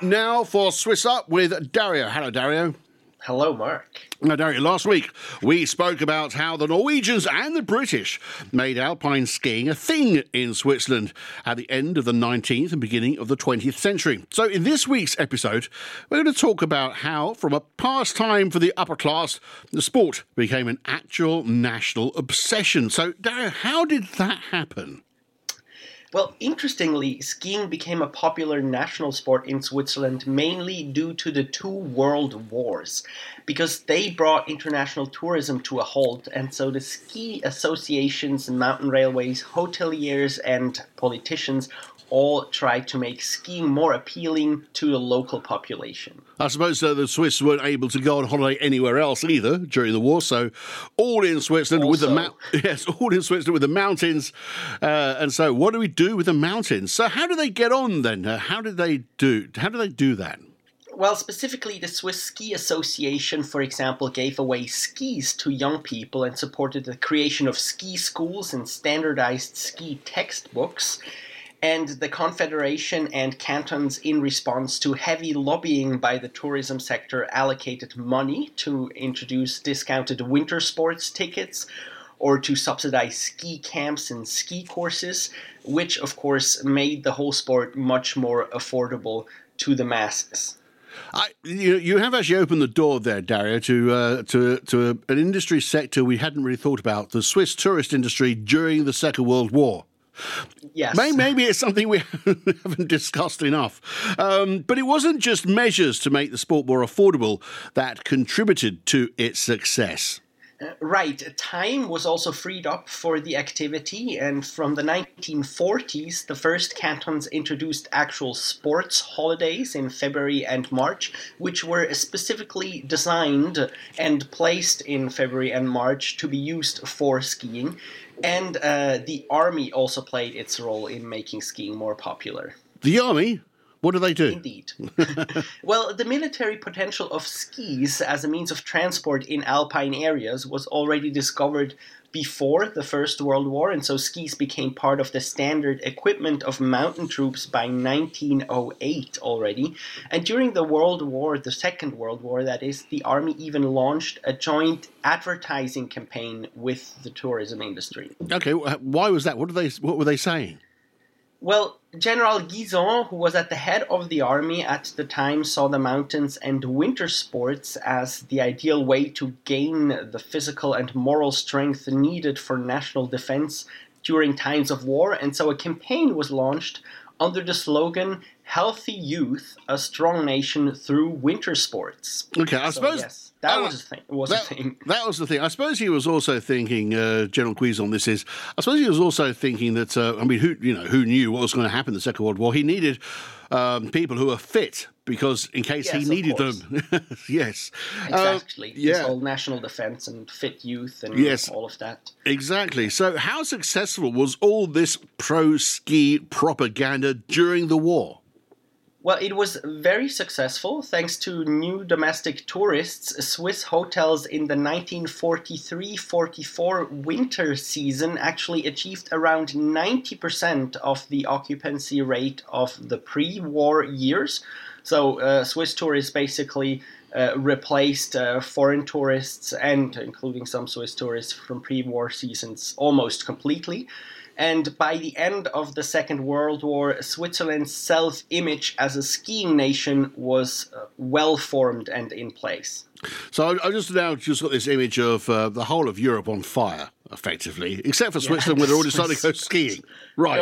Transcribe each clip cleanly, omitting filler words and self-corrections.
time now for Swiss Up with Dario. Hello, Dario. Hello, Mark. Now, Dario, last week we spoke about how the Norwegians and the British made alpine skiing a thing in Switzerland at the end of the 19th and beginning of the 20th century. So in this week's episode, we're going to talk about how, from a pastime for the upper class, the sport became an actual national obsession. So, Dario, how did that happen? Well, interestingly, skiing became a popular national sport in Switzerland mainly due to the two world wars, because they brought international tourism to a halt, and so the ski associations, mountain railways, hoteliers, and politicians all tried to make skiing more appealing to the local population. I suppose the Swiss weren't able to go on holiday anywhere else either during the war, so all in Switzerland with the mountains. And so, what do we do with the mountains? So, how do they get on then? How do they do that? Well, specifically, the Swiss Ski Association, for example, gave away skis to young people and supported the creation of ski schools and standardized ski textbooks. And the Confederation and cantons, in response to heavy lobbying by the tourism sector, allocated money to introduce discounted winter sports tickets or to subsidize ski camps and ski courses, which, of course, made the whole sport much more affordable to the masses. You have actually opened the door there, Dario, to an industry sector we hadn't really thought about, the Swiss tourist industry during the Second World War. Yes. Maybe it's something we haven't discussed enough. But it wasn't just measures to make the sport more affordable that contributed to its success. Right. Time was also freed up for the activity, and from the 1940s, the first cantons introduced actual sports holidays in February and March, which were specifically designed and placed in February and March to be used for skiing. And the army also played its role in making skiing more popular. The army? What do they do? Indeed. Well, the military potential of skis as a means of transport in alpine areas was already discovered before the First World War, and so skis became part of the standard equipment of mountain troops by 1908 already. And during the World War, the Second World War, that is, the army even launched a joint advertising campaign with the tourism industry. Okay, why was that? What were they saying? Well, General Guizot, who was at the head of the army at the time, saw the mountains and winter sports as the ideal way to gain the physical and moral strength needed for national defense during times of war, and so a campaign was launched under the slogan, "Healthy Youth, a Strong Nation Through Winter Sports." Okay, I suppose... Yes. That was a thing. That was the thing. I suppose he was also thinking, General Guizot on this is, I suppose he was also thinking that, who knew what was going to happen in the Second World War? He needed people who were fit, because in case he needed them. Yes. Exactly. This whole national defense and fit youth and all of that. Exactly. So how successful was all this pro-ski propaganda during the war? Well, it was very successful thanks to new domestic tourists. Swiss hotels in the 1943-44 winter season actually achieved around 90% of the occupancy rate of the pre-war years. So Swiss tourists basically replaced foreign tourists, and including some Swiss tourists from pre-war seasons, almost completely. And by the end of the Second World War, Switzerland's self-image as a skiing nation was well formed and in place. So I just got this image of the whole of Europe on fire, effectively, except for Switzerland, where they're all deciding to go skiing. Right.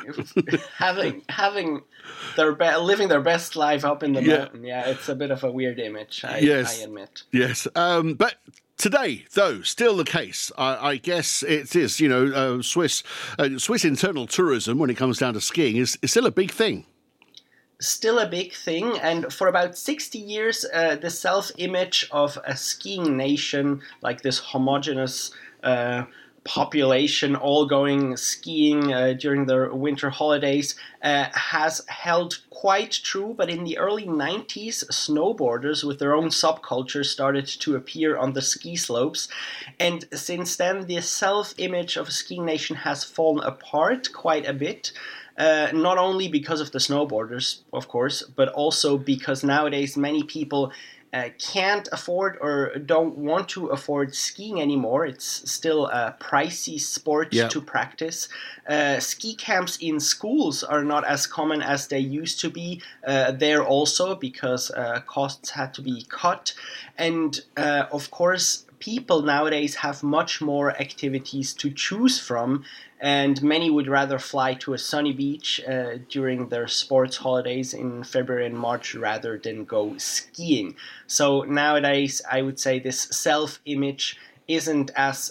Living their best life up in the mountain. Yeah, it's a bit of a weird image, I admit. Yes. But today, though, still the case. I guess it is, Swiss internal tourism, when it comes down to skiing, is still a big thing. Still a big thing, and for about 60 years, the self-image of a skiing nation, like this homogeneous population all going skiing during the winter holidays has held quite true, but in the early 90s, snowboarders with their own subculture started to appear on the ski slopes, and since then the self-image of a skiing nation has fallen apart quite a bit. Not only because of the snowboarders, of course, but also because nowadays many people can't afford or don't want to afford skiing anymore. It's still a pricey sport to practice. Ski camps in schools are not as common as they used to be there also, because costs had to be cut. And of course, people nowadays have much more activities to choose from, and many would rather fly to a sunny beach during their sports holidays in February and March rather than go skiing. So nowadays, I would say this self-image isn't as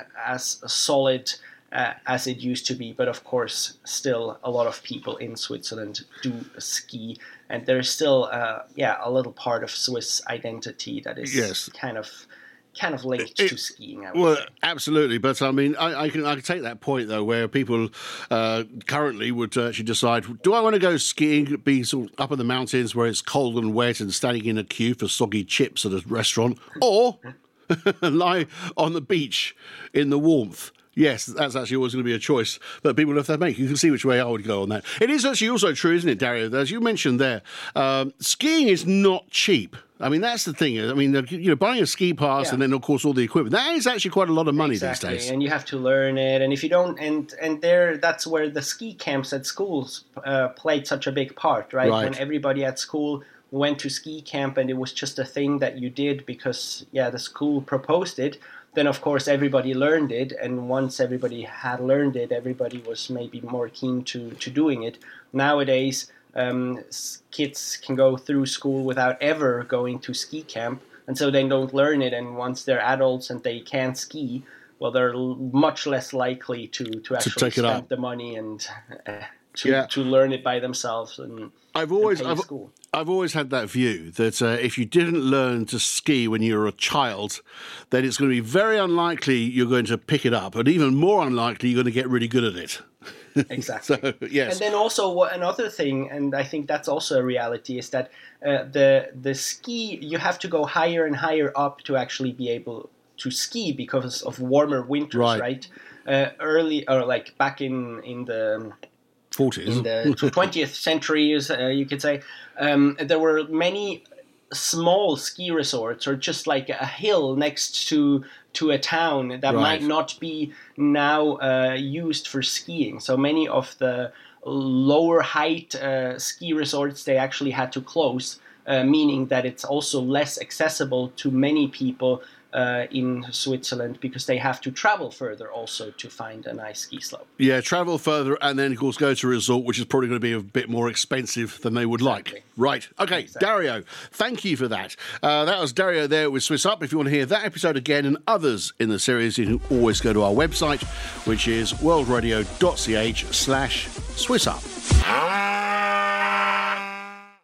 solid as it used to be. But of course, still a lot of people in Switzerland do ski, and there's still a little part of Swiss identity that is kind of linked to skiing. Absolutely. But I mean, I can take that point though, where people currently would actually decide: do I want to go skiing, be sort of up in the mountains where it's cold and wet and standing in a queue for soggy chips at a restaurant, or lie on the beach in the warmth? Yes, that's actually always going to be a choice that people have to make. You can see which way I would go on that. It is actually also true, isn't it, Dario? As you mentioned there, skiing is not cheap. I mean, that's the thing. I mean, buying a ski pass and then, of course, all the equipment, that is actually quite a lot of money these days. And you have to learn it. And if you don't, and there, that's where the ski camps at schools played such a big part, right? When everybody at school went to ski camp and it was just a thing that you did because, the school proposed it, then of course everybody learned it, and once everybody had learned it, everybody was maybe more keen to doing it. Nowadays, kids can go through school without ever going to ski camp, and so they don't learn it, and once they're adults and they can't ski, well, they're much less likely to actually spend the money and to learn it by themselves and I've always had that view that if you didn't learn to ski when you were a child, then it's going to be very unlikely you're going to pick it up, and even more unlikely you're going to get really good at it. Exactly. So, yes. And then also another thing, and I think that's also a reality, is that the ski, you have to go higher and higher up to actually be able to ski because of warmer winters, right? Early, or like back in the 40s. In the 20th century, you could say, there were many small ski resorts, or just like a hill next to a town that might not be now used for skiing. So many of the lower height ski resorts, they actually had to close, meaning that it's also less accessible to many people in Switzerland, because they have to travel further also to find a nice ski slope. Yeah, travel further and then, of course, go to a resort, which is probably going to be a bit more expensive than they would like. Right. Okay, exactly. Dario, thank you for that. That was Dario there with Swiss Up. If you want to hear that episode again and others in the series, you can always go to our website, which is worldradio.ch/SwissUp.